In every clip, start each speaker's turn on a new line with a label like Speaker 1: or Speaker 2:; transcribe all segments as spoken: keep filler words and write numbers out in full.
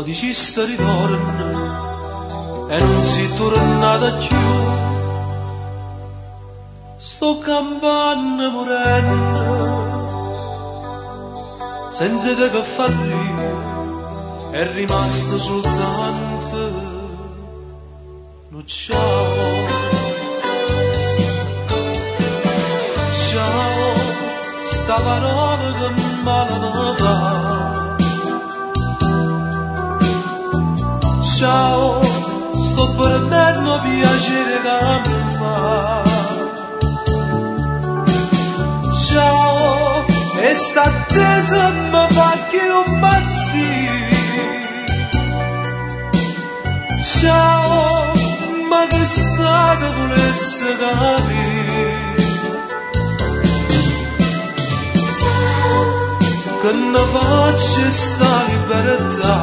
Speaker 1: diciste ritorno e non si tornata più. Sto campando morendo senza te che fallì, è rimasto soltanto un ciao. Ciao, sta parola che male mi fa. Ciao, sto perdendo piacere che mi fa. Ciao, e sta attesa mi fa che io impazzire. Ciao, ma che stato volesse capire. Ciao, che ne faccia sta libertà.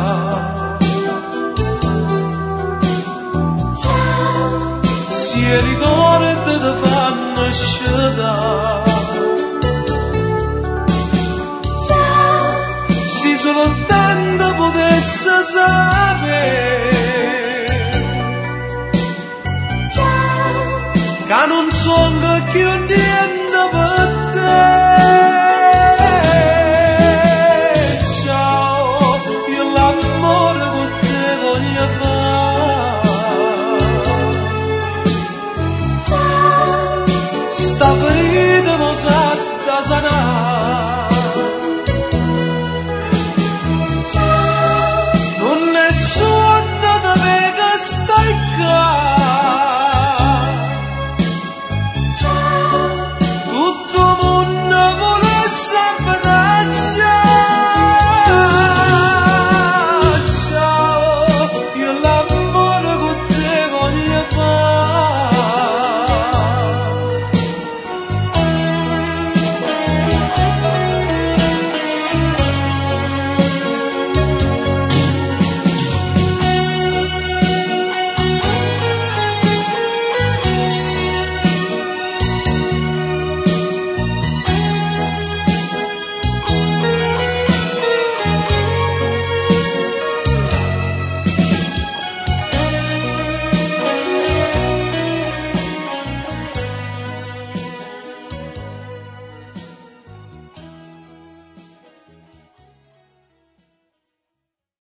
Speaker 1: Ciao, si ricorda da fanno scelta. Soltanto potesse sapere che non sono più niente.